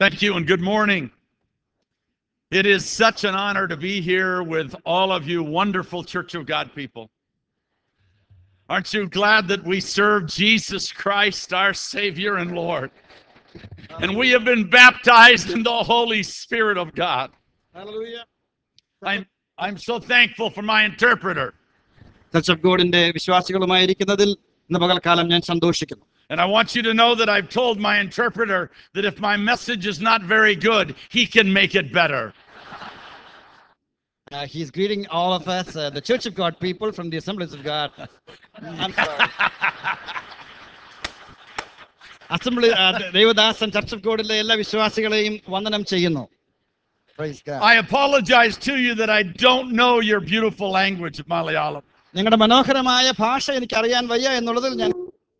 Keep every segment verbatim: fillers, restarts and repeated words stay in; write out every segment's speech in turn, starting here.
Thank you and good morning. It is such an honor to be here with all of you wonderful Church of God people. Aren't you glad that we serve Jesus Christ, our Savior and Lord? And we have been baptized in the Holy Spirit of God. Hallelujah. I'm, I'm so thankful for my interpreter. Church of Godന്റെ വിശ്വാസികളുമായിരിക്കുന്നതിൽ ഇന്ന് പകൽക്കാലം ഞാൻ സന്തോഷിക്കുന്നു. And I want you to know that I've told my interpreter that if my message is not very good, he can make it better. Uh, he's greeting all of us, uh, the Church of God people from the Assemblies of God. I'm sorry. Assembly, Devadasan church of ഗോഡിലെ എല്ലാ വിശ്വാസികളെയും വന്ദനം ചെയ്യുന്നു. Praise God. I apologize to you that I don't know your beautiful language of Malayalam. നിങ്ങളുടെ മനോഹരമായ ഭാഷ എനിക്ക് അറിയാൻ വയ്യ എന്നുള്ളതിൽ ഞാൻ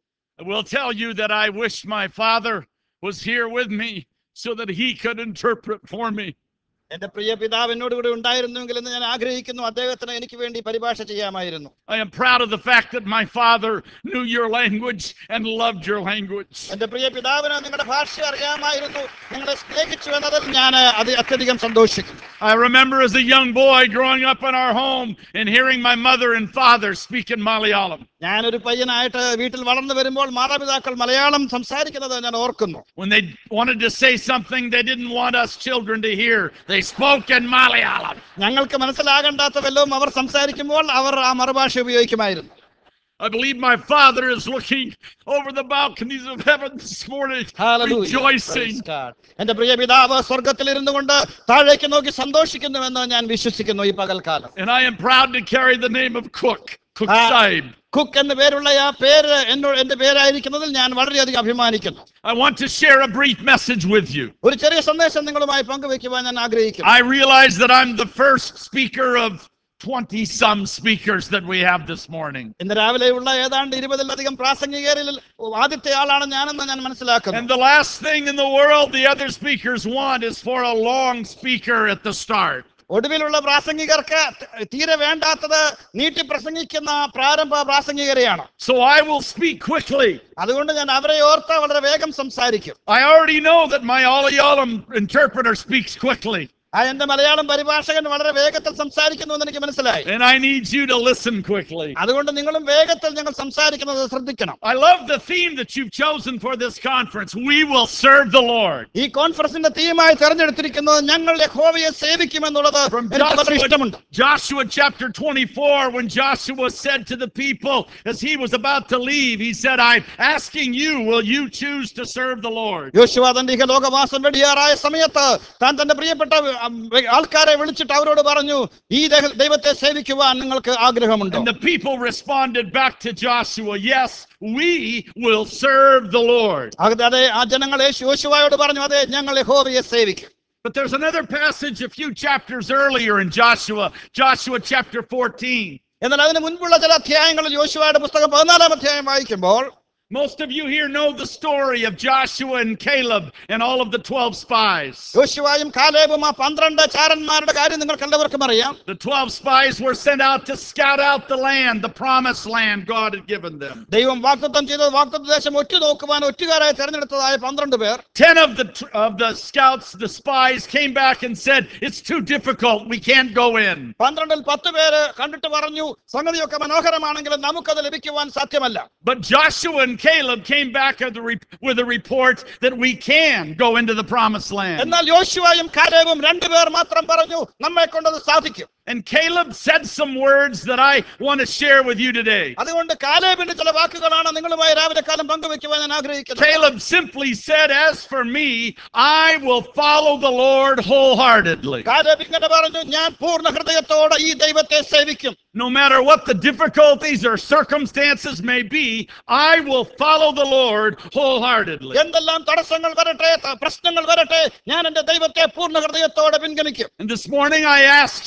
I will tell you that I wish my father was here with me so that he could interpret for me. എന്റെ പ്രിയ പിതാവ് എന്നോട് കൂടെ ഉണ്ടായിരുന്നുവെങ്കിൽ എന്ന് ഞാൻ ആഗ്രഹിക്കുന്നു. അദ്ദേഹത്തിന് എനിക്ക് വേണ്ടി പരിഭാഷ ചെയ്യാമായിരുന്നു. I am proud of the fact that my father knew your language and loved your language. എന്റെ പ്രിയ പിതാവിന് നിങ്ങളുടെ ഭാഷ അറിയാമായിരുന്നു, നിങ്ങളെ സ്നേഹിച്ചു എന്നതിൽ ഞാൻ അത്യധികം സന്തോഷിക്കുന്നു. I remember as a young boy growing up in our home and hearing my mother and father speak in Malayalam. ഞാനൊരു പയ്യനായിട്ട് വീട്ടിൽ വളർന്നു വരുമ്പോൾ മാതാപിതാക്കൾ മലയാളം സംസാരിക്കുന്നത് ഞാൻ ഓർക്കുന്നു. When they wanted to say something they didn't want us children to hear, they spoke in Malayalam. ഞങ്ങൾക്ക് മനസ്സിലാകണ്ടാത്ത വല്ലതും അവർ സംസാരിക്കുമ്പോൾ അവർ ആ മറുഭാഷ ഉപയോഗിക്കുമായിരുന്നു. I believe my father is looking over the balconies of heaven this morning, rejoicing. എന്റെ പ്രിയ പിതാവ് സ്വർഗ്ഗത്തിൽ ഇരുന്നു കൊണ്ട് താഴേക്ക് നോക്കി സന്തോഷിക്കുന്നുവെന്ന് ഞാൻ വിശ്വസിക്കുന്നു ഈ പകൽക്കാലം. And I am proud to carry the name of Cook, Cook Saib. Cook എന്ന പേരുള്ള ആ പേര് എന്നോട് എന്റെ പേരായിരിക്കുന്നതിൽ ഞാൻ വളരെയധികം അഭിമാനിക്കുന്നു. I want to share a brief message with you. ഒരു ചെറിയ സന്ദേശം നിങ്ങളുമായി പങ്കുവെക്കുവാൻ ഞാൻ ആഗ്രഹിക്കുന്നു. I realize that I'm the first speaker of twenty some speakers that we have this morning. ഇന്ന് രാവിലെയുള്ള ഏതാണ്ട് ഇരുപതിലധികം പ്രാസംഗികരിൽ ആദ്യത്തെ ആളാണ് ഞാനെന്ന് ഞാൻ മനസ്സിലാക്കുന്നു. And the last thing in the world the other speakers want is for a long speaker at the start. ഒടുവിലുള്ള പ്രാസംഗികർക്ക് തീരെ വേണ്ടാത്തത് നീട്ടി പ്രസംഗിക്കുന്ന പ്രാരംഭ പ്രാസംഗികരെയാണ്. So I will speak quickly. അതുകൊണ്ട് ഞാൻ അവരെ ഓർത്ത് വളരെ വേഗം സംസാരിക്കും. I already know that my Malayalam interpreter speaks quickly. എന്റെ മലയാളം പരിഭാഷകൻ വളരെ വേഗത്തിൽ സംസാരിക്കുന്നു എന്ന് എനിക്ക് മനസ്സിലായി. And I need you to listen quickly. അതുകൊണ്ട് നിങ്ങളും വേഗത്തിൽ ഞങ്ങൾ സംസാരിക്കുന്നത് ശ്രദ്ധിക്കണം. I love the theme that you've chosen for this conference. We will serve the Lord. ഈ കോൺഫറൻസിന്റെ തീമായി തെരഞ്ഞെടുത്തിരിക്കുന്നത് ഞങ്ങൾ യഹോവയെ സേവിക്കുമെന്നുള്ളത് എനിക്ക് വളരെ ഇഷ്ടമുണ്ട്. Joshua chapter twenty-four, when Joshua said to the people as he was about to leave, he said, I'm asking you, will you choose to serve the Lord? യോശുവ തന്റെ ഇഹലോകവാസം വെടിയാറായ സമയത്ത് താൻ തന്റെ പ്രിയപ്പെട്ട ആൾക്കാരെ വിളിച്ചിട്ട് അവരോട് പറഞ്ഞു, ഈ ദൈവത്തെ സേവിക്കുവാൻ നിങ്ങൾക്ക് ആഗ്രഹമുണ്ടോ? And the people responded back to Joshua, yes, we will serve the Lord. അതെ, ആ ജനങ്ങൾ യോശുവയോട് പറഞ്ഞു, അതെ, ഞങ്ങൾ യഹോവയെ സേവിക്കും. But there's another passage a few chapters earlier in Joshua, Joshua chapter fourteen. എന്നാൽ അതിന് മുൻപുള്ള ചില അധ്യായങ്ങളിൽ യോശുവയുടെ പുസ്തകം പതിനാലാം അധ്യായം വായിക്കുമ്പോൾ most of you here know the story of Joshua and Caleb and all of the twelve spies. യോശുവയും കാലേബും ആ പന്ത്രണ്ട് ചാരന്മാരുടെ കാര്യം നിങ്ങൾക്ക് എല്ലാവർക്കും അറിയാം. The twelve spies were sent out to scout out the land, the promised land God had given them. ദൈവം വാഗ്ദത്തം ചെയ്ത വാഗ്ദത്ത ദേശം ഒറ്റ നോക്കുവാൻ ഒറ്റുകാരായി തെരഞ്ഞെടുത്തതായ പന്ത്രണ്ട് പേർ. ten of the of the scouts, the spies came back and said, it's too difficult, we can't go in. പന്ത്രണ്ടിൽ പത്ത് പേര് കണ്ടിട്ട് പറഞ്ഞു, സംഗതിയൊക്കെ മനോഹരമാണെങ്കിലും നമുക്കത് ലഭിക്കുവാൻ സാധ്യമല്ല. But Joshua and Caleb came back with a report that we can go into the promised land. എന്നാൽ യോശുവയും കാലേബും രണ്ടുപേർ മാത്രം പറഞ്ഞു, നമ്മെ കൊണ്ടത് സാധിക്കും. And Caleb said some words that I want to share with you today. അതുകൊണ്ട് കാലേബിന്റെ ചില വാക്കുകളാണ് നിങ്ങളുമായി രാവിലെ കാലം പങ്കുവെക്കുവാൻ ഞാൻ ആഗ്രഹിക്കുന്നത്. Caleb simply said, as for me, I will follow the Lord wholeheartedly. Caleb ഇങ്ങനെ പറഞ്ഞു, ഞാൻ പൂർണ്ണ ഹൃദയത്തോടെ ഈ ദൈവത്തെ സേവിക്കും. No matter what the difficulties or circumstances may be, I will follow the Lord wholeheartedly. എന്തെല്ലാം തടസ്സങ്ങൾ വരട്ടെ, പ്രശ്നങ്ങൾ വരട്ടെ, ഞാൻ എൻ്റെ ദൈവത്തെ പൂർണ്ണ ഹൃദയത്തോടെ പിൻഗമിക്കും. And this morning I ask you, what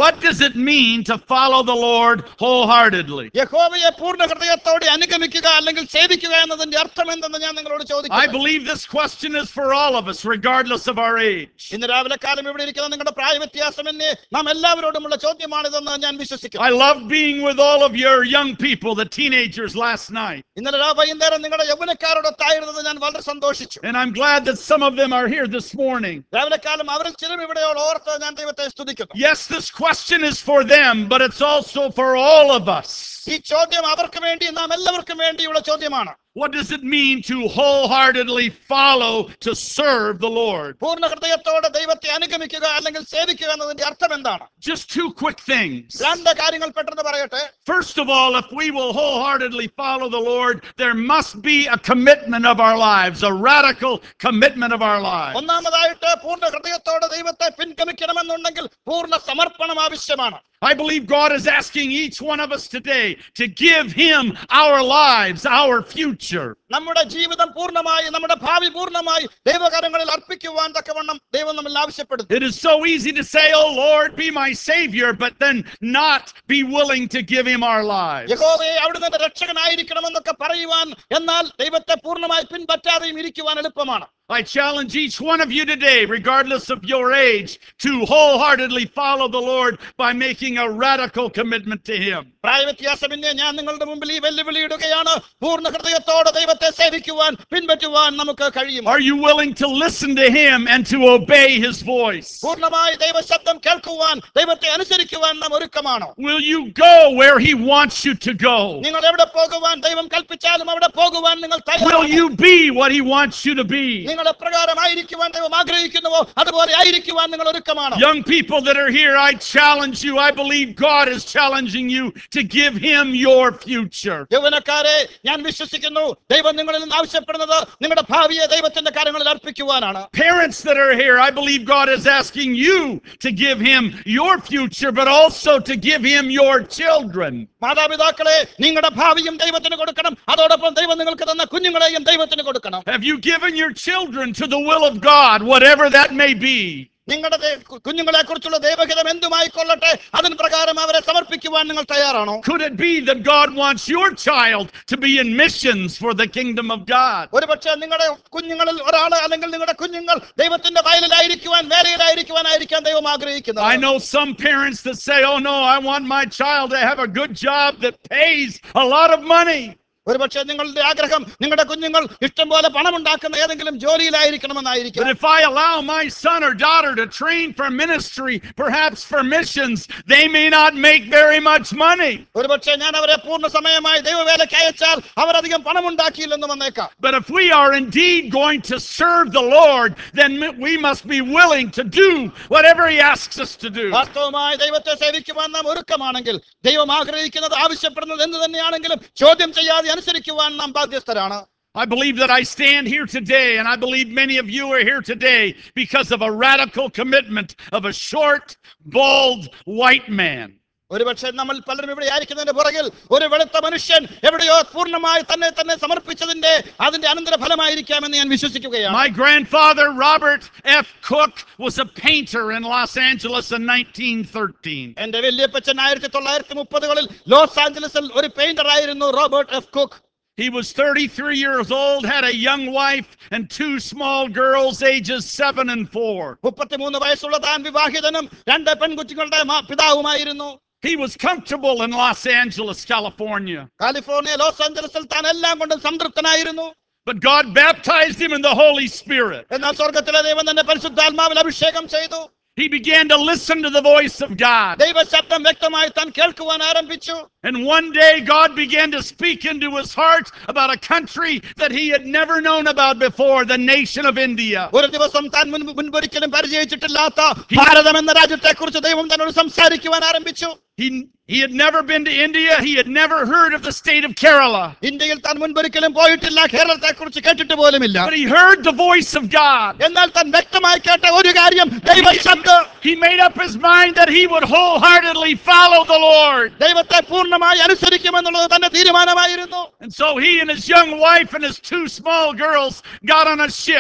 what does it mean to follow the Lord wholeheartedly? യഹോവയെ പൂർണ്ണ ഹൃദയത്തോടെ അനുഗമിക്കുക അല്ലെങ്കിൽ സേവിക്കുക എന്നതിന്റെ അർത്ഥം എന്തെന്ന് ഞാൻ നിങ്ങളോട് I ചോദിക്കുന്നു. believe this question is for all of us, regardless of our age. ഇന്ന് രാവിലെ കാലം ഇവിടെ ഇരിക്കുന്ന നിങ്ങളുടെ പ്രായ വ്യത്യാസമെന്നെ നാം എല്ലാവരോടുമുള്ള ചോദ്യമാണിതെന്ന് ഞാൻ വിശ്വസിക്കുന്നു. I love being with all of your young people, the teenagers, last night. ഇന്നലെ രാ വൈകുന്നേരം നിങ്ങളുടെ യൗവനക്കാരോടൊത്തായിരുന്നത് ഞാൻ വളരെ സന്തോഷിച്ചു. And I'm glad that some of them are here this morning. രാവിലെ കാലം അവരിൽ ചിലർ ഇവിടെയോട് ഓർത്ത് ഞാൻ ദൈവത്തെ സ്തുതിക്കുന്നു. Yes, this question is for them, but it's also for all of us. ഈ ചോദ്യം അവർക്ക് വേണ്ടി നാം എല്ലാവർക്കും വേണ്ടിയുള്ള ചോദ്യമാണ്. What does it mean to wholeheartedly follow to serve the Lord? പൂർണ്ണ ഹൃദയത്തോടെ ദൈവത്തെ അനുഗമിക്കുക അല്ലെങ്കിൽ സേവിക്കുക എന്നതിന്റെ അർത്ഥം എന്താണ്? Just two quick things. രണ്ട് കാര്യങ്ങൾ പെട്ടെന്ന് പറയട്ടെ. First of all, if we will wholeheartedly follow the Lord, there must be a commitment of our lives, a radical commitment of our lives. ഒന്നാമതായിട്ട് പൂർണ്ണ ഹൃദയത്തോടെ ദൈവത്തെ പിൻഗമിക്കണമെന്നുണ്ടെങ്കിൽ പൂർണ്ണ സമർപ്പണം ആവശ്യമാണ്. I believe God is asking each one of us today to give Him our lives, our future. നമ്മുടെ ജീവിതം പൂർണ്ണമായി നമ്മുടെ ഭാവി പൂർണ്ണമായി ദൈവകരങ്ങളിൽ അർപ്പിക്കുവാൻ തക്കവണ്ണം ദൈവം നമ്മിൽ ആവശ്യപ്പെടുന്നു. It is so easy to say, "Oh Lord, be my Savior," but then not be willing to give Him our lives. യഹോവേ അവിടുന്ന് എന്റെ രക്ഷകനായിരിക്കണമെന്നൊക്കെ പറയുവാൻ, എന്നാൽ ദൈവത്തെ പൂർണ്ണമായി പിൻപറ്റാതെയും ഇരിക്കുവാൻ എളുപ്പമാണ്. I challenge each one of you today, regardless of your age, to wholeheartedly follow the Lord by making a radical commitment to Him. പ്രായവ്യത്യാസമിന്നെ ഞാൻ നിങ്ങളുടെ മുമ്പിൽ ഈ വെല്ലുവിളി ഇടുകയാണ്. പൂർണ്ണ ഹൃദയത്തോടെ ദൈവത്തെ സേവിക്കുവാൻ പിൻപറ്റുവാൻ നമുക്ക് കഴിയും. Are you willing to listen to Him and to obey His voice? പൂർണ്ണമായി ദൈവശബ്ദം കേൾക്കുവാൻ ദൈവത്തെ അനുസരിക്കുവാൻ നാം ഒരുക്കമാണോ? Will you go where He wants you to go? നിങ്ങൾ എവിടെ പോകുവാൻ ദൈവം കൽപ്പിച്ചാലും അവിടെ പോകുവാൻ നിങ്ങൾ Will തയ്യാറാണോ? you be what He wants you to be? നിങ്ങൾ എപ്രകാരമായിരിക്കുവാൻ ദൈവം ആഗ്രഹിക്കുന്നുവോ അതുപോലെ ആയിരിക്കുവാൻ നിങ്ങൾ ഒരുക്കമാണോ? Young people that are here, I challenge you. I believe God is challenging you to give Him your future. യൗവനക്കാരെ ഞാൻ വിശ്വസിക്കുന്നു ദൈവം നിങ്ങളിൽ നിന്ന് ആവശ്യപ്പെടുന്നത് നിങ്ങളുടെ ഭാവിയെ ദൈവത്തിന്റെ കാര്യങ്ങളിൽ അർപ്പിക്കുവാനാണ്. Parents that are here, I believe God is asking you to give Him your future, but also to give Him your children. മാതാപിതാക്കളെ നിങ്ങളുടെ ഭാവിയും ദൈവത്തിന് കൊടുക്കണം, അതോടൊപ്പം ദൈവം നിങ്ങൾക്ക് തന്ന കുഞ്ഞുങ്ങളെയും ദൈവത്തിന് കൊടുക്കണം. Have you given your children to the will of God, whatever that may be? നിങ്ങളുടെ കുഞ്ഞുങ്ങളെ കുറിച്ചുള്ള ദൈവഹിതം എന്തുമായിക്കൊള്ളട്ടെ അതിന് പ്രകാരം അവരെ സമർപ്പിക്കുവാൻ നിങ്ങൾ തയ്യാറാണോ? Could it be that God wants your child to be in missions for the kingdom of God? ഒരുപക്ഷെ നിങ്ങളുടെ കുഞ്ഞുങ്ങളിൽ ഒരാൾ അല്ലെങ്കിൽ നിങ്ങളുടെ കുഞ്ഞുങ്ങൾ ദൈവത്തിന്റെ വയലിലായിരിക്കുവാൻ വേലയിലായിരിക്കുവാനായിരിക്കാൻ ദൈവം ആഗ്രഹിക്കുന്നത്. I know some parents that say, "Oh no, I want my child to have a good job that pays a lot of money." ഒരുപക്ഷെ നിങ്ങളുടെ ആഗ്രഹം നിങ്ങളുടെ കുഞ്ഞുങ്ങൾ ഇഷ്ടംപോലെ പണം ഉണ്ടാക്കുന്ന ഏതെങ്കിലും ജോലിയിലായിരിക്കണമെന്നായിരിക്കും. But if I allow my son or daughter to train for ministry, perhaps for missions, they may not make very much money. ഒരുപക്ഷെ ഞാൻ അവരെ പൂർണ്ണ സമയമായി ദൈവവേലയ്ക്ക് അയച്ചാൽ അവർ അധികം പണം ഉണ്ടാക്കിയില്ലെന്ന് വന്നേക്കാം. But if we are indeed going to serve the Lord, then we must be willing to do whatever He asks us to do. വാസ്തവമായി ദൈവത്തെ സേവിക്കുവാൻ നാം ഒരുക്കമാണെങ്കിൽ ദൈവം ആഗ്രഹിക്കുന്നത് ആവശ്യപ്പെടുന്നത് എന്ത് തന്നെയാണെങ്കിലും ചോദ്യം ചെയ്യാതെ അനുസരിക്കുവാൻ നാം ബാധ്യസ്ഥരാണ്. I believe that I stand here today, and I believe many of you are here today because of a radical commitment of a short, bald, white man. ഒരുപക്ഷെ നമ്മൾ പലരും ഇവിടെ ആയിരിക്കുന്നതിന്റെ പുറകിൽ ഒരു വെളുത്ത മനുഷ്യൻ എവിടെയോ പൂർണ്ണമായി തന്നെ തന്നെ സമർപ്പിച്ചതിന്റെ അതിന്റെ അനന്തര ഫലമായിരിക്കാമെന്ന് ഞാൻ വിശ്വസിക്കുകയാണ്. My grandfather, Robert F. Cook, was a painter in Los Angeles in nineteen thirteen. എന്റെ വല്യപ്പച്ചൻ ആയിരത്തി തൊള്ളായിരത്തി മുപ്പതുകളിൽ ലോസ് ആഞ്ചലസിൽ ഒരു പെയിന്റർ ആയിരുന്നു Robert F Cook. He was thirty-three years old, had a young wife and two small girls ages seven and four. മുപ്പത്തിമൂന്ന് വയസ്സുള്ള താൻ വിവാഹിതനും രണ്ട് പെൺകുട്ടികളുടെ പിതാവുമായിരുന്നു. He was comfortable in Los Angeles, California. California Los ആഞ്ചലസിൽ താൻ എല്ലാം കൊണ്ടും സംതൃപ്തനായിരുന്നു. But God baptized him in the Holy Spirit. എന്നാൽ സ്വർഗ്ഗത്തിലെ ദൈവം തന്നെ പരിശുദ്ധാത്മാവിൽ അഭിഷേകം ചെയ്തു. He began to listen to the voice of God. ദൈവശബ്ദം വ്യക്തമായി താൻ കേൾക്കുവാൻ ആരംഭിച്ചു. And one day God began to speak into his heart about a country that he had never known about before, the nation of India. ഒരു ദിവസം താൻ മുൻപൊരിക്കലും പരിചയിച്ചിട്ടില്ലാത്ത ഭാരതം എന്ന രാജ്യത്തെക്കുറിച്ച് ദൈവം തന്നോട് സംസാരിക്കുവാൻ ആരംഭിച്ചു. He he had never been to India. He had never heard of the state of Kerala. ഇന്ത്യയിൽ താൻ മുൻപൊരിക്കലും പോയിട്ടില്ല, കേരളത്തെക്കുറിച്ച് കേട്ടിട്ട് പോലുമില്ല. But he heard the voice of God. എന്നാൽ താൻ വ്യക്തമായി കേട്ട ഒരു കാര്യം ദൈവശബ്ദം. He made up his mind that he would wholeheartedly follow the Lord. ദൈവത്തെ പൂർണ്ണമായി അനുസരിക്കുമെന്നുള്ളത് തന്റെ തീരുമാനമായിരുന്നു. And so he and his young wife and his two small girls got on a ship.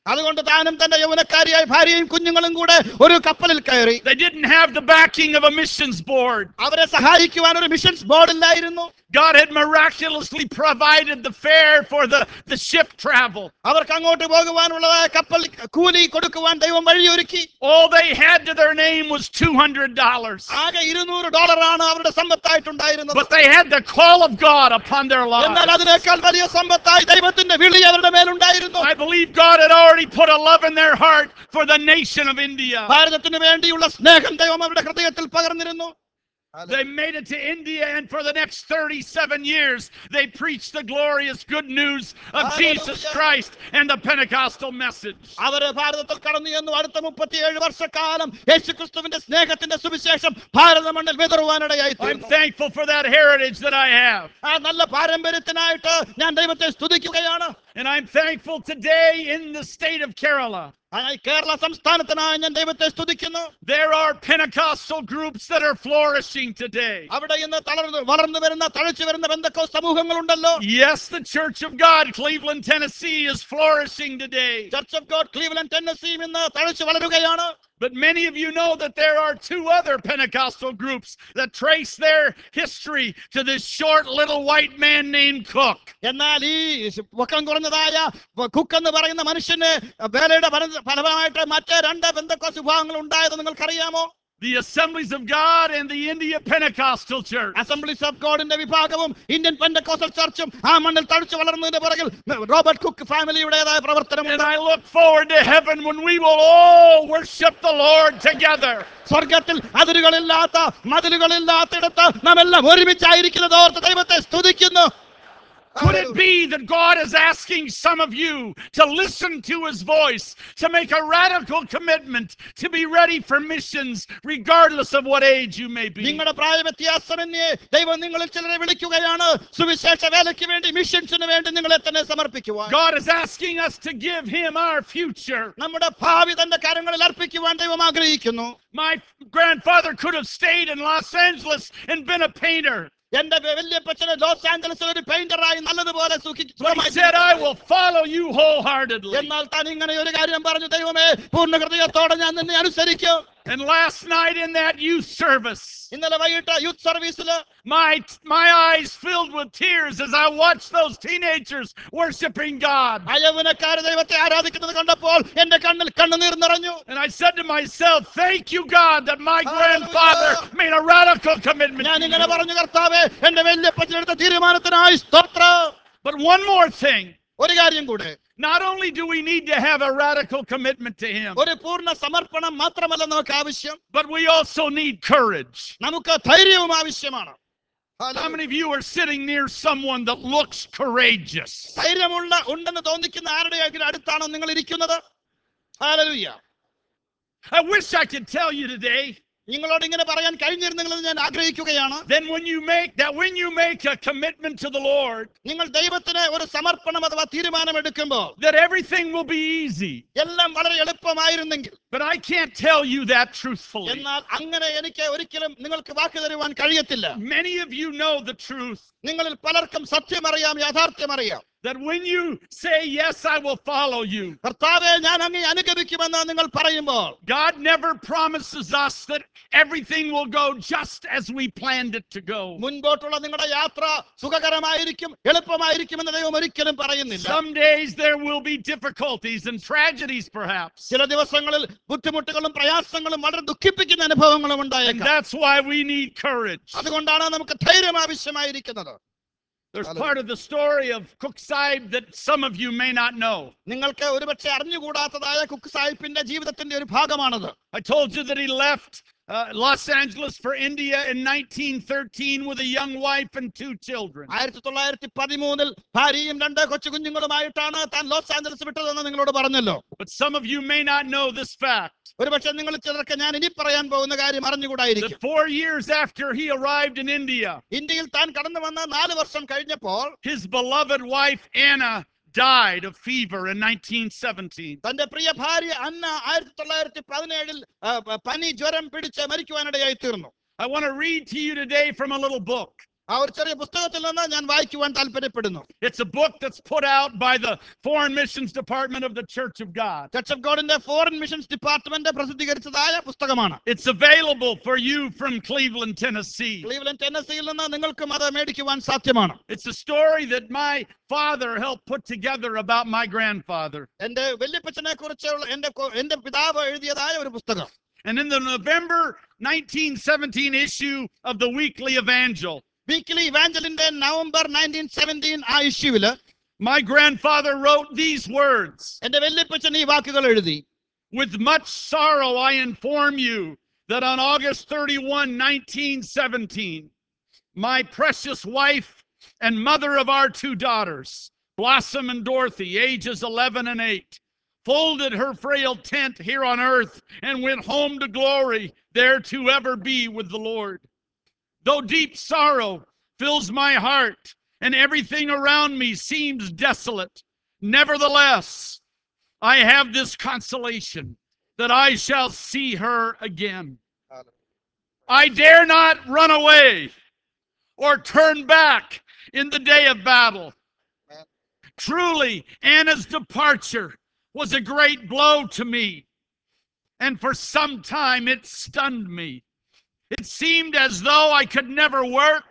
അതുകൊണ്ട് താനും തന്റെ യൗവനക്കാരിയായ ഭാര്യയും കുഞ്ഞുങ്ങളും കൂടെ ഒരു കപ്പലിൽ കയറി. They didn't have the backing of a missions board. അവരെ സഹായിക്കുവാൻ ഒരു മിഷൻസ് ബോർഡ് ഇല്ലായിരുന്നു. God had miraculously provided the fare for the, the ship travel. അവർക്ക് അങ്ങോട്ട് പോകുവാനുള്ളതായ കപ്പൽ കൂലി കൊടുക്കുവാൻ ദൈവം വഴിയൊരുക്കി. All they had to their name was two hundred dollars. ആകെ ഇരുന്നൂറ് ഡോളറാണ് അവരുടെ സമ്പത്തായിട്ടുണ്ടായിരുന്നത്. But they had the call of God upon their എന്നാൽ lives. അതിനേക്കാൾ വലിയ സമ്പത്തായി ദൈവത്തിന്റെ വിളി അവരുടെ മേലുണ്ടായിരുന്നു. I believe God had already put a love in their heart for the nation of India. ഭാരതത്തിന് വേണ്ടിയുള്ള സ്നേഹം ദൈവം അവരുടെ ഹൃദയത്തിൽ പകർന്നിരുന്നു. They made it to India, and for the next thirty-seven years, they preached the glorious good news of Jesus Christ and the Pentecostal message. അവര് ഭാരതത്തിൽ കടന്നു ചെന്നു അടുത്ത മുപ്പത്തിയേഴ് വർഷക്കാലം യേശുക്രിസ്തുവിന്റെ സ്നേഹത്തിന്റെ സുവിശേഷം ഭാരത മണ്ണിൽ വിതറുവാനിടയായി. I'm thankful for that heritage that I have. ആ നല്ല പാരമ്പര്യത്തിനായിട്ട് ഞാൻ ദൈവത്തെ സ്തുതിക്കുകയാണ്. And I'm thankful today in the state of Kerala. Kerala സംസ്ഥാനത്തിനായി ഞാൻ ദൈവത്തെ സ്തുതിക്കുന്നു. There are Pentecostal groups that are flourishing today. അവിടെ ഇന്ന് തളർന്നു വളർന്നു വരുന്ന തഴച്ചു വരുന്ന പെന്തക്കോസ്ത് സമൂഹങ്ങളുണ്ടല്ലോ. Yes, the Church of God, Cleveland, Tennessee, is flourishing today. Church of God Cleveland Tennessee ഇന്ന് തഴച്ചു വളരുകയാണ്. But many of you know that there are two other Pentecostal groups that trace their history to this short little white man named Cook. എന്നാൽ ഈ Vakkom കുറഞ്ഞതായ cook എന്ന് പറയുന്ന മനുഷ്യന് വേലയുടെ ഫലമായിട്ട് മറ്റേ രണ്ട് പെന്തക്കോസ്ത് വിഭാഗങ്ങൾ ഉണ്ടായത് നിങ്ങൾക്കറിയാമോ? The Assemblies of God and the India Pentecostal Church. Assemblies of God ന്റെ വിഭാഗവും ഇന്ത്യൻ പെന്തക്കോസ്റ്റൽ ചർച്ചും ആ മണ്ണിൽ തഴച്ചു വളർന്നതിന്റെ പുറകിൽ റോബർട്ട് കുക്ക് ഫാമിലിയുടേതായ പ്രവർത്തനമുണ്ട്. And I look forward to heaven when we will all worship the Lord together. സ്വർഗത്തിൽ അതിരുകളില്ലാത്ത മതിലുകളില്ലാത്തിടത്ത് നാം എല്ലാം ഒരുമിച്ചായിരിക്കുന്നത് ഓർത്ത് ദൈവത്തെ സ്തുതിക്കുന്നു. Could it be that God is asking some of you to listen to his voice, to make a radical commitment to be ready for missions regardless of what age you may be? നിങ്ങളുടെ പ്രായവ്യത്യാസമന്യേ ദൈവം നിങ്ങളിൽ ചിലരെ വിളിക്കുകയാണ് സുവിശേഷ വേലയ്ക്ക് വേണ്ടി, മിഷൻസിന് വേണ്ടി നിങ്ങളെ തന്നെ സമർപ്പിക്കുവാൻ. God is asking us to give him our future. നമ്മുടെ ഭാവി തന്റെ കരങ്ങളിൽ അർപ്പിക്കുവാൻ ദൈവം ആഗ്രഹിക്കുന്നു. My grandfather could have stayed in Los Angeles and been a painter. എന്റെ വല്യപ്പച്ചന് ലോസ് ആഞ്ചലസിൽ ഒരു പെയിന്ററായി നല്ലതുപോലെ But he said, I will follow you wholeheartedly. എന്നാൽ താൻ ഇങ്ങനെ ഒരു കാര്യം പറഞ്ഞു, ദൈവമേ പൂർണ്ണ ഹൃദയത്തോടെ ഞാൻ നിന്നെ അനുസരിക്കും. And last night in that youth service, ഇന്നലെ വൈകിട്ട് യൂത്ത് സർവീസിൽ my my eyes filled with tears as I watched those teenagers worshiping God. അയവനക്കാരെ ദൈവത്തെ ആരാധിക്കുന്നത് കണ്ടപ്പോൾ എന്റെ കണ്ണിൽ കണ്ണുനീർ നിറഞ്ഞു. And I said to myself, thank you God that my grandfather made a radical commitment. ഞാൻ ഇങ്ങനെ പറഞ്ഞു, കർത്താവേ എന്റെ വല്യപ്പച്ചനെടുത്ത തീരുമാനത്തിനായി സ്തോത്രം. But one more thing. ഒരു കാര്യം കൂടെ, not only do we need to have a radical commitment to him, ഒരു പൂർണ്ണ സമർപ്പണം മാത്രമല്ല നമുക്ക് ആവശ്യം, but we also need courage. നമുക്ക് ധൈര്യവും ആവശ്യമാണ്. How many of you are sitting near someone that looks courageous? ധൈര്യമുള്ള ഉണ്ടെന്ന് തോന്നിക്കുന്ന ആരുടെയെങ്കിലും അടുത്താണോ നിങ്ങൾ ഇരിക്കുന്നത്? Hallelujah. I wish I could tell you today. നിങ്ങളോട് ഇങ്ങനെ പറയാൻ കഴിഞ്ഞിരുന്നെങ്കിൽ ഞാൻ ആഗ്രഹിക്കുകയാണ്. Then when you make that when you make a commitment to the Lord, നിങ്ങൾ ദൈവത്തിന് ഒരു സമർപ്പണം അഥവാ തീരുമാനം എടുക്കുമ്പോൾ that everything will be easy. എല്ലാം വളരെ എളുപ്പമായിരുന്നെങ്കിൽ. But I can't tell you that truthfully. എന്നാൽ അങ്ങനെ എനിക്ക് ഒരിക്കലും നിങ്ങൾക്ക് വാക്ക് തരുവാൻ കഴിയത്തില്ല. Many of you know the truth. നിങ്ങളിൽ പലർക്കും സത്യം അറിയാം, യാഥാർത്ഥ്യം അറിയാം. That when you say yes, I will follow you. കർത്താവേ ഞാൻ അങ്ങേ അനുഗമിക്കുമെന്ന് നിങ്ങൾ പറയുമ്പോൾ, God never promises us that everything will go just as we planned it to go. മുൻപോട്ടുള്ള നിങ്ങളുടെ യാത്ര സുഖകരമായിരിക്കും, എളുപ്പമായിരിക്കുമെന്ന് ദൈവം ഒരിക്കലും പറയുന്നില്ല. Some days there will be difficulties and tragedies perhaps. ചില ദിവസങ്ങളിൽ ബുദ്ധിമുട്ടുകളും പ്രയാസങ്ങളും വളരെ ദുഃഖിപ്പിക്കുന്ന അനുഭവങ്ങളും ഉണ്ടായേക്കാം. And that's why we need courage. അതുകൊണ്ടാണ് നമുക്ക് ധൈര്യം ആവശ്യമായിരിക്കുന്നത്. There's part of the story of Cook Sahib that some of you may not know. നിങ്ങൾക്ക് ഒരുപക്ഷെ അറിഞ്ഞുകൂടാത്തതായ കുക്ക് സാഹിബിന്റെ ജീവിതത്തിന്റെ ഒരു ഭാഗമാണത്. I told you that he left uh, Los Angeles for India in nineteen thirteen with a young wife and two children. ആയിരത്തി തൊള്ളായിരത്തി പതിമൂന്നിൽ ഭാര്യയും രണ്ട് കൊച്ചു കുഞ്ഞുങ്ങളുമായിട്ടാണ് താൻ ലോസ് ആഞ്ചലസ് വിട്ടതെന്ന് നിങ്ങളോട് പറഞ്ഞല്ലോ. But some of you may not know this fact. ഒരുപക്ഷെ നിങ്ങൾ ചിലർക്ക് ഞാൻ ഇനി പറയാൻ പോകുന്ന കാര്യം അറിഞ്ഞുകൂടായിരിക്കും. That four years after he arrived in India, ഇന്ത്യയിൽ താൻ കടന്നു വന്ന നാല് വർഷം കഴിഞ്ഞപ്പോൾ his beloved wife Anna died of fever in nineteen seventeen. തന്റെ പ്രിയ ഭാര്യ അന്ന ആയിരത്തി തൊള്ളായിരത്തി പതിനേഴിൽ പനി ജ്വരം പിടിച്ച് മരിക്കുവാനിടയായി തീർന്നു. I want to read to you today from a little book. ആ ഒരു ചെറിയ പുസ്തകത്തിൽ നിന്ന് ഞാൻ വായിക്കുവാൻ താല്പര്യപ്പെടുന്നു. It's a book that's put out by the Foreign Missions Department of the Church of God. Church of ഗോഡിന്റെ ഫോറിൻ മിഷൻസ് ഡിപ്പാർട്ട്മെന്റ് പ്രസിദ്ധീകരിച്ചതായ പുസ്തകമാണ്. It's available for you from Cleveland, Tennessee. Cleveland ടെന്നസിയിൽ നിന്ന് നിങ്ങൾക്കും അത് മേടിക്കുവാൻ സാധ്യമാണ്. It's a story that my father helped put together about my grandfather. എന്റെ വല്യപ്പച്ചനെ കുറിച്ചുള്ള എന്റെ കൊ- എന്റെ പിതാവ് എഴുതിയതായ ഒരു പുസ്തകം. And in the November nineteen seventeen issue of the Weekly Evangel, weekly ഇവാഞ്ചലിന്റെ നവംബർ നയൻറ്റീൻ സെവൻറ്റീൻ ആ ഇഷ്യൂവില് my grandfather wrote these words. എന്റെ വല്യപ്പച്ചൻ ഈ വാക്കുകൾ എഴുതി. With much sorrow I inform you that on August thirty-first, nineteen seventeen, my precious wife and mother of our two daughters, Blossom and Dorothy, ages eleven and eight, folded her frail tent here on earth and went home to glory, there to ever be with the Lord. Though deep sorrow fills my heart and everything around me seems desolate, nevertheless, I have this consolation that I shall see her again. I dare not run away or turn back in the day of battle. Truly, Anna's departure was a great blow to me, and for some time it stunned me. It seemed as though I could never work,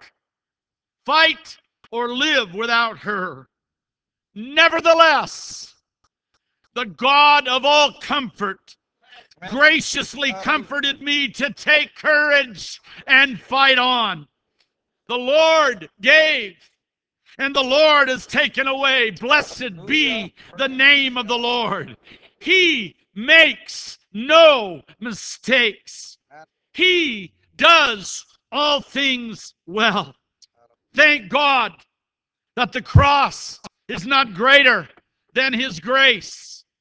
fight, or live without her. Nevertheless, the God of all comfort graciously comforted me to take courage and fight on. The Lord gave, and the Lord has taken away. Blessed be the name of the Lord. He makes no mistakes. He does all things well. Thank God that the cross is not greater than His grace.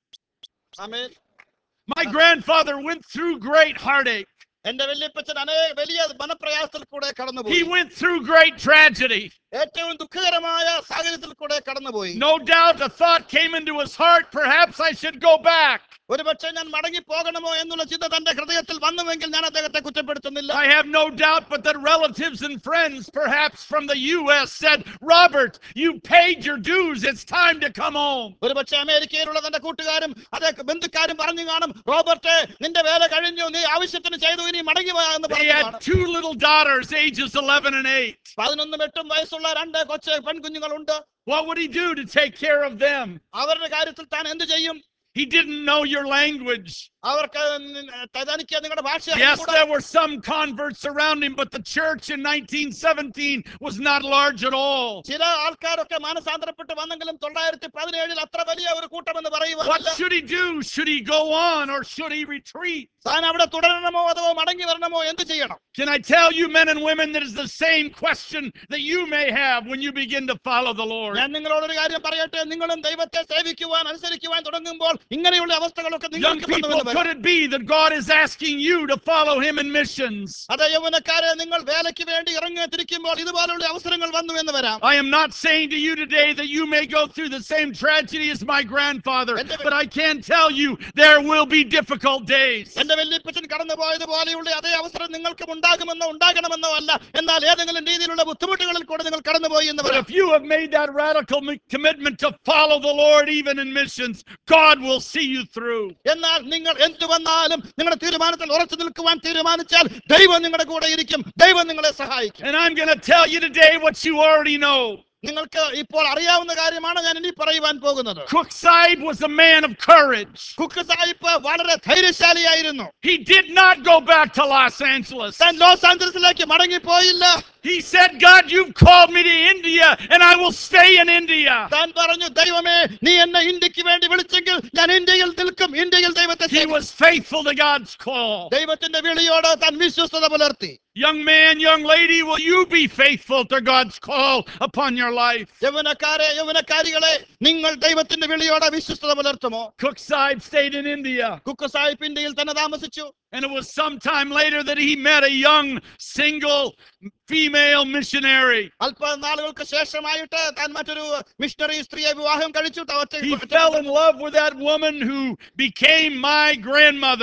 Amen. My grandfather went through great heartache. എന്റെ വല്യപ്പച്ചൻ അനേക വലിയ മനപ്രയാസത്തിൽ കൂടെ കടന്നുപോയി. He went through great tragedy. ഏറ്റവും ദുഃഖകരമായ സാഹചര്യത്തിൽ കൂടെ കടന്നുപോയി. No doubt a thought came into his heart, perhaps I should go back. ഒരുപക്ഷെ ഞാൻ മടങ്ങി പോകണമോ എന്നുള്ള ചിന്ത തന്റെ ഹൃദയത്തിൽ വന്നുവെങ്കിൽ ഞാൻ അദ്ദേഹത്തെ കുറ്റപ്പെടുത്തുന്നില്ല. I have no doubt but that relatives and friends, perhaps from the U S, said, Robert, you paid your dues, it's time to come home. ഒരുപക്ഷെ അമേരിക്കയിലുള്ള തന്റെ കൂട്ടുകാരും അതേ ബന്ധുക്കാരും പറഞ്ഞു കാണും, റോബർട്ട് നിന്റെ വേല കഴിഞ്ഞു, നീ ആവശ്യത്തിന് ചെയ്തു, ഇനി മടങ്ങി പോയാ എന്ന് He പറഞ്ഞു had കാണും. two little daughters, ages eleven and eight. പതിനൊന്നും എട്ടും വയസ്സുള്ള രണ്ട് കൊച്ചു പെൺകുഞ്ഞുങ്ങളുണ്ട്. What would he do to take care of them? അവരുടെ കാര്യത്തിൽ താൻ എന്ത് ചെയ്യും? He didn't know your language. അവർക്ക് തനിക്ക് നിങ്ങളുടെ ഭാഷ Yes, there were some converts around him, but the church in nineteen seventeen was not large at all. ചില ആൾക്കാരൊക്കെ മാനസാന്തരപ്പെട്ട് വന്നെങ്കിലും തൊള്ളായിരത്തി പതിനേഴിൽ അത്ര വലിയ ഒരു കൂട്ടമെന്ന് What പറയുവാനല്ല. should he do? Should he go on or should he retreat? താൻ അവിടെ തുടരണമോ അതോ മടങ്ങി വരണമോ എന്ത് ചെയ്യണം? Can I tell you, men and women, that is the same question that you may have when you begin to follow the Lord? ഞാൻ നിങ്ങളോടൊരു കാര്യം പറയട്ടെ, നിങ്ങളും ദൈവത്തെ സേവിക്കുവാൻ അനുസരിക്കുവാൻ തുടങ്ങുമ്പോൾ ഇങ്ങനെയുള്ള അവസ്ഥകളൊക്കെ Young നിങ്ങൾക്ക് people, വന്നുവെന്ന് വരാം. could it be that God is asking you to follow Him in missions? അതെ യൗവനക്കാരെ, നിങ്ങൾ വേലയ്ക്ക് വേണ്ടി ഇറങ്ങി തിരിക്കുമ്പോൾ ഇതുപോലുള്ള അവസരങ്ങൾ വന്നു എന്ന് വരാം. I am not saying to you today that you may go through the same tragedy as my grandfather, but I can tell you there will be difficult days. എന്റെ വല്യപ്പച്ചൻ കടന്നുപോയതുപോലെയുള്ള അതേ അവസരം നിങ്ങൾക്കും ഉണ്ടാകുമെന്നോ ഉണ്ടാകണമെന്നോ അല്ല, എന്നാൽ ഏതെങ്കിലും രീതിയിലുള്ള ബുദ്ധിമുട്ടുകളിൽ കൂടെ നിങ്ങൾ കടന്നുപോയി എന്ന് But വരാം. if you have made that radical mi- commitment to follow the Lord even in missions, God will see you through. എന്നാൽ നിങ്ങൾ എന്ത് വന്നാലും നിങ്ങളുടെ തീരുമാനത്തിൽ ഉറച്ചു നിൽക്കുവാൻ തീരുമാനിച്ചാൽ ദൈവം നിങ്ങളുടെ കൂടെ ഇരിക്കും, ദൈവം നിങ്ങളെ സഹായിക്കും. And I'm going to tell you today what you already know. നിങ്ങൾക്ക് ഇപ്പോൾ അറിയാവുന്ന കാര്യമാണ് ഞാൻ ഇനി പറയുവാൻ പോകുന്നത്. Cook Sahib was a man of courage. Cook Sahib വളരെ ധൈര്യശാലിയായിരുന്നു. He did not go back to Los Angeles. താൻ ലോസ് ആഞ്ചലസിലേക്ക് മടങ്ങിപ്പോയില്ല. He said, God, you've called me to India and I will stay in India. താൻ പറഞ്ഞു, ദൈവമേ നീ എന്നെ ഇന്ത്യക്ക് വേണ്ടി വിളിച്ചെങ്കിൽ ഞാൻ ഇന്ത്യയിൽ നിൽക്കും, ഇന്ത്യയിൽ ദൈവത്തെ He സേവിക്കും. was faithful to God's call. ദൈവത്തിന്റെ വിളിയോട് താൻ വിശ്വസ്തത പുലർത്തി. Young man, young lady, will you be faithful to God's call upon your life? യൗവനക്കാരെ യൗവനക്കാരികളെ, നിങ്ങൾ ദൈവത്തിന്റെ വിളിയോട് വിശ്വസ്തത പുലർത്തുമോ? Cook Sahib stayed in India. Cook Sahib ഇന്ത്യയിൽ തന്നെ താമസിച്ചു. And it was some time later that he met a young, single, female missionary. അല്പ നാളുകൾക്ക് ശേഷമായിട്ട് താൻ മറ്റൊരു മിഷണറി സ്ത്രീയെ വിവാഹം കഴിച്ചു. He fell in love with that woman who became my grandmother.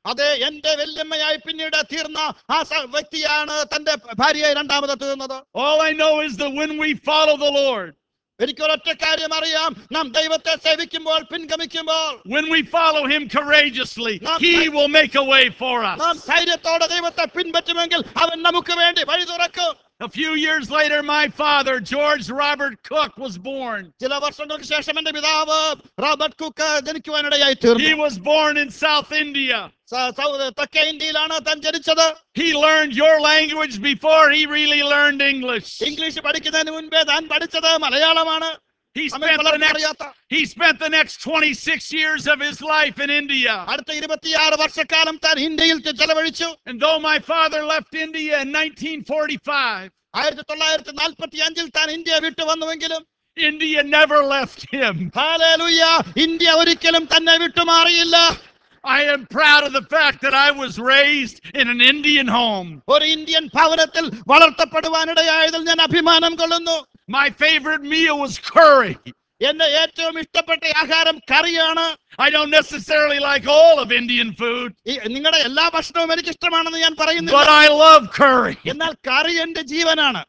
അതെ, എന്റെ വല്യമ്മയായി പിന്നീട് തീർന്ന ആ സ- വ്യക്തിയാണ് തന്റെ ഭാര്യയെ രണ്ടാമത് തീർന്നത്. All I know is that when we follow the Lord, എനിക്ക് ഒരൊറ്റ കാര്യം അറിയാം, നാം ദൈവത്തെ സേവിക്കുമ്പോൾ, പിൻഗമിക്കുമ്പോൾ, when we follow him courageously, he will make a way for നാം us. ധൈര്യത്തോടെ ദൈവത്തെ പിൻപറ്റുമെങ്കിൽ അവൻ നമുക്ക് വേണ്ടി വഴി തുറക്കും. A few years later, my father, George Robert Cook, was born. ചില വർഷങ്ങൾക്ക് ശേഷം എന്റെ പിതാവ് റോബർട്ട് കുക്ക് ജനിക്കുവാനിടയായി He തീർന്നു. was born in South India. സ- സൗ- തെക്കേ ഇന്ത്യയിലാണ് താൻ ജനിച്ചത്. He learned your language before he really learned English. English പഠിക്കുന്നതിന് മുൻപേ താൻ പഠിച്ചത് മലയാളമാണ്. He നമ്മിൽ spent the പലർക്കും next അറിയാത്ത he spent the next twenty-six years of his life in India. അടുത്ത ഇരുപത്തിയാറ് വർഷക്കാലം താൻ ഇന്ത്യയിൽ ചെലവഴിച്ചു. And though my father left India in nineteen forty-five, ആയിരത്തി തൊള്ളായിരത്തി നാൽപ്പത്തി അഞ്ചിൽ താൻ ഇന്ത്യ വിട്ടു വന്നുവെങ്കിലും India never left him. Hallelujah, India ഒരിക്കലും തന്നെ വിട്ടുമാറിയില്ല. I am proud of the fact that I was raised in an Indian home. ഒരു ഇന്ത്യൻ ഭവനത്തിൽ വളർത്തപ്പെടുവാനിടയായതിൽ ഞാൻ അഭിമാനം കൊള്ളുന്നു. My favorite meal was curry. എന്റെ ഏറ്റവും ഇഷ്ടപ്പെട്ട ആഹാരം കറിയാണ്. I don't necessarily like all of Indian food, നിങ്ങളുടെ എല്ലാ ഭക്ഷണവും എനിക്ക് ഇഷ്ടമാണെന്ന് ഞാൻ but പറയുന്നില്ല, I love curry. എന്നാൽ കറി എന്റെ ജീവനാണ്.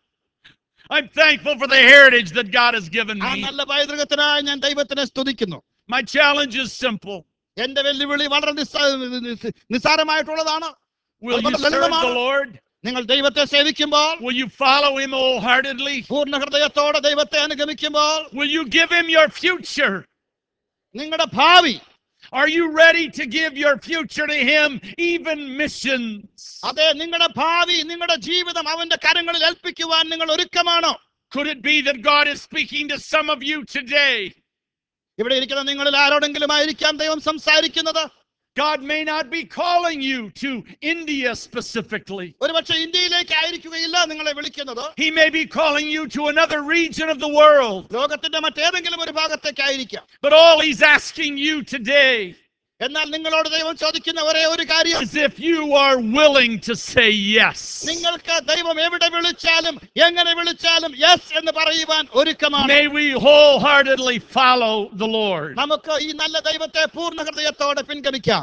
I'm thankful for the heritage that God has given ആ me. നല്ല പൈതൃകത്തിനായി ഞാൻ ദൈവത്തിനെ സ്തുതിക്കുന്നു. My challenge is simple. എന്റെ വെല്ലുവിളി വളരെ നിസ്സാ- നിസ്സാരമായിട്ടുള്ളതാണ്. Will you serve the Lord? നിങ്ങൾ ദൈവത്തെ സേവിക്കുമ്പോൾ, Will you follow him wholeheartedly? പൂർണ്ണ ഹൃദയത്തോടെ ദൈവത്തെ അനുഗമിക്കുമ്പോൾ, Will you give him your future? നിങ്ങളുടെ ഭാവി, Are you ready to give your future to him, even missions? അതെ, നിങ്ങളുടെ ഭാവി, നിങ്ങളുടെ ജീവിതം അവന്റെ കരങ്ങളിൽ ഏൽപ്പിക്കുവാൻ നിങ്ങൾ ഒരുക്കമാണോ? Could it be that God is speaking to some of you today? ഇവിടെ ഇരിക്കുന്ന നിങ്ങളിൽ ആരോടെങ്കിലും ആയിരിക്കാം ദൈവം സംസാരിക്കുന്നത്. God may not be calling you to India specifically. ഒരുപക്ഷെ ഇന്ത്യയിലേക്ക് ആയിരിക്കുകയില്ല നിങ്ങളെ വിളിക്കുന്നത്. He may be calling you to another region of the world. ലോകത്തിന്റെ മറ്റേതെങ്കിലും ഒരു ഭാഗത്തേക്കായിരിക്കാം. But all he's asking you today എന്നാൽ നിങ്ങളോട് ദൈവം ചോദിക്കുന്ന ഒരേ ഒരു കാര്യം, is if you are willing to say yes. നിങ്ങൾക്ക് ദൈവം എവിടെ വിളിച്ചാലും എങ്ങനെ വിളിച്ചാലും യെസ് എന്ന് പറയുവാൻ ഒരുക്കമാണ്. May we wholeheartedly follow the Lord. നമുക്ക് ഈ നല്ല ദൈവത്തെ പൂർണ്ണ ഹൃദയത്തോടെ പിൻഗമിക്കാം.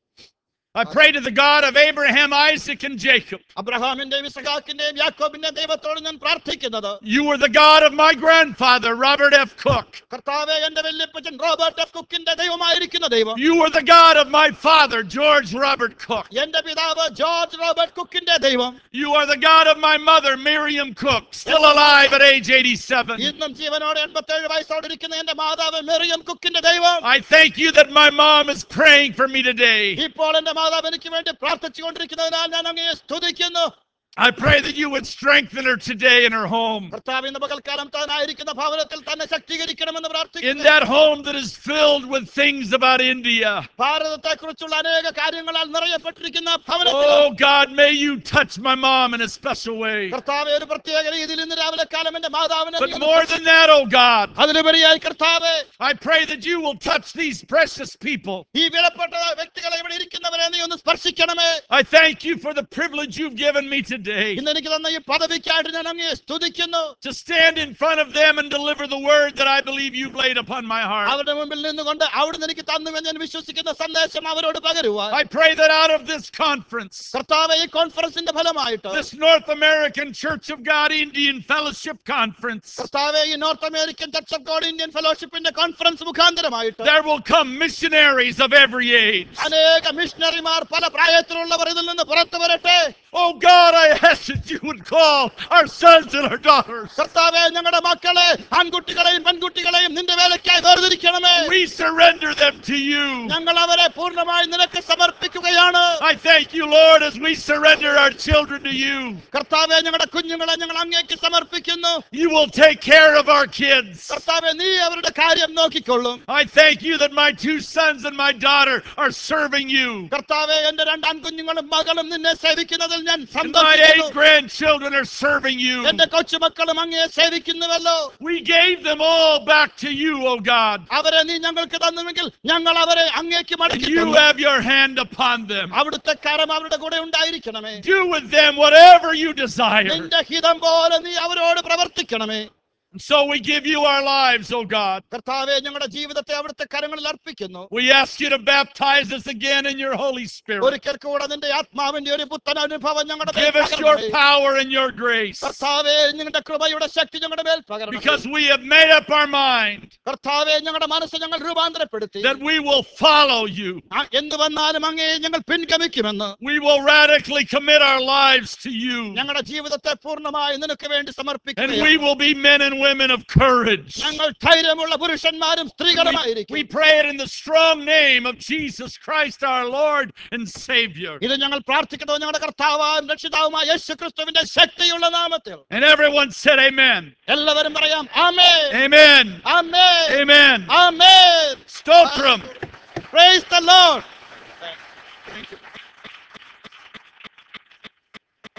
I pray to the God of Abraham, Isaac, and Jacob. അബ്രഹാമിന്റെയും ഇസഹാക്കിന്റെയും യാക്കോബിന്റെയും ദൈവത്തോട് ഞാൻ പ്രാർത്ഥിക്കുന്നത്, You were the God of my grandfather, Robert F. Cook. കർത്താവേ, എന്റെ വല്യപ്പച്ചൻ റോബർട്ട് എഫ് കുക്കിന്റെ ദൈവമായിരിക്കുന്ന ദൈവം, You were the God of my father, George Robert Cook. എന്റെ പിതാവ് George Robert കുക്കിന്റെ ദൈവം, You are the God of my mother, Miriam Cook, still alive at age eighty-seven. ഇന്നും ജീവനോടെ എൺപത്തേഴ് വയസ്സോടെ ഇരിക്കുന്ന എന്റെ മാതാവ് മെറിയം കുക്കിന്റെ ദൈവം. I thank you that my mom is praying for me today. ഇപ്പോൾ എന്റെ മാതാവ് എനിക്ക് വേണ്ടി പ്രാർത്ഥിച്ചുകൊണ്ടിരിക്കുന്നതിനാൽ ഞാൻ അങ്ങയെ സ്തുതിക്കുന്നു. I pray that you would strengthen her today in her home. കർത്താവ് ഇന്ന് പകൽക്കാലം താനായിരിക്കുന്ന ഭവനത്തിൽ തന്നെ ശക്തീകരിക്കണമെന്ന് In പ്രാർത്ഥിക്കുന്നു. that home that is filled with things about India. ഭാരതത്തെ കുറിച്ചുള്ള അനേക കാര്യങ്ങളാൽ നിറയപ്പെട്ടിരിക്കുന്ന ഭവനത്തിൽ, Oh God, may you touch my mom in a special way. കർത്താവെ, ഒരു പ്രത്യേക രീതിയിൽ ഇന്ന് രാവിലെ കാലം എന്റെ മാതാവിനെ, But more than that, oh God, അതിലുപരിയായി കർത്താവെ, I pray that you will touch these precious people. ഈ വിലപ്പെട്ട വ്യക്തികളെ, ഇവിടെ ഇരിക്കുന്നവരെ നീ ഒന്ന് സ്പർശിക്കണമേ. I thank you for the privilege you've given me today ഇന്ന് എനിക്ക് തന്ന ഈ പദവിക്കായിട്ട് ഞാൻ അങ്ങയെ സ്തുതിക്കുന്നു. to stand in front of them and deliver the word that I believe you've laid upon my heart. അവരുടെ മുമ്പിൽ നിന്നുകൊണ്ട് അവിടുന്ന് എനിക്ക് തന്നുവെന്ന് ഞാൻ വിശ്വസിക്കുന്ന സന്ദേശം അവരോട് പകരുവാൻ, I pray that out of this conference, കർത്താവെ, ഈ കോൺഫറൻസിന്റെ ഫലമായിട്ട്, this North American Church of God Indian Fellowship Conference, കർത്താവെ, ഈ north American church of God Indian ഫെലോഷിപ്പിന്റെ കോൺഫറൻസ് മുഖാന്തരമായിട്ട് there will come missionaries of every age. അനേക മിഷണറിമാർ, പല പ്രായത്തിലുള്ളവർ ഇതിൽ നിന്ന് പുറത്തു വരട്ടെ. Oh God, I ask that you would call our sons and our daughters. കർത്താവെ, ഞങ്ങളുടെ മക്കളെ, ആൺകുട്ടികളെയും പെൺകുട്ടികളെയും നിന്റെ വേലയ്ക്കായി വേർതിരിക്കണമേ. We surrender them to you. ഞങ്ങൾ അവരെ പൂർണ്ണമായി നിനക്ക് സമർപ്പിക്കുകയാണ്. I thank you, Lord, as we surrender our children to you. കർത്താവെ, ഞങ്ങളുടെ കുഞ്ഞുങ്ങളെ ഞങ്ങൾ അങ്ങേക്ക് സമർപ്പിക്കുന്നു. You will take care of our kids. കർത്താവെ, നീ അവരുടെ കാര്യം നോക്കിക്കൊള്ളും. I thank you that my two sons and my daughter are serving you. കർത്താവെ, എന്റെ രണ്ട് ആൺകുഞ്ഞുങ്ങളും മകളും നിന്നെ സേവിക്കുന്നതിൽ ഞാൻ And my സന്തോഷിക്കുന്നു. eight grandchildren are serving you. എന്റെ കൊച്ചുമക്കളും അങ്ങയെ സേവിക്കുന്നുവല്ലോ. We gave them all back to you, oh God. അവരെ നീ ഞങ്ങൾക്ക് തന്നുവെങ്കിൽ ഞങ്ങൾ അവരെ അങ്ങേക്ക് And മടക്കി you തന്നു. have your hand upon them. അവിടുത്തെ കരം അവരുടെ കൂടെ ഉണ്ടായിരിക്കണമേ. Do with them whatever you desire. നിന്റെ ഹിതം പോലെ നീ അവരോട് പ്രവർത്തിക്കണമേ. And so we give you our lives, oh God. കർത്താവെ, ഞങ്ങളുടെ ജീവിതത്തെ അവിടുത്തെ കരങ്ങളിൽ അർപ്പിക്കുന്നു. We ask you to baptize us again in your Holy Spirit. ഒരിക്കൽ കൂടെ നിന്റെ ആത്മാവിന്റെ ഒരു പുത്തൻ അനുഭവം ഞങ്ങളുടെ മേൽ Give us your പകരണമേ. power and your grace. കർത്താവെ, നിങ്ങളുടെ കൃപയുടെ ശക്തി ഞങ്ങളുടെ മേൽ പകരണമേ. Because we have made up our mind കർത്താവെ, ഞങ്ങളുടെ മനസ്സ് ഞങ്ങൾ രൂപാന്തരപ്പെടുത്തി that we will follow you. ആ, എന്ത് വന്നാലും അങ്ങേ ഞങ്ങൾ പിൻഗമിക്കുമെന്ന്. We will radically commit our lives to you. ഞങ്ങളുടെ ജീവിതത്തെ പൂർണ്ണമായി നിനക്ക് വേണ്ടി And സമർപ്പിക്കുകയാണ്. we will be men and women of courage. ഞങ്ങൾ ധൈര്യമുള്ള പുരുഷന്മാരും We, സ്ത്രീകളുമായിരിക്കും. we pray it in the strong name of Jesus Christ, our Lord and Savior. ഇത് ഞങ്ങൾ പ്രാർത്ഥിക്കുന്നത് ഞങ്ങളുടെ കർത്താവും രക്ഷിതാവുമായ യേശു ക്രിസ്തുവിന്റെ ശക്തിയുള്ള നാമത്തിൽ. And everyone said amen. എല്ലാവരും പറയാം ആമേൻ, Amen. Amen, Amen. Amen. Stotram. Praise the Lord. Thank you.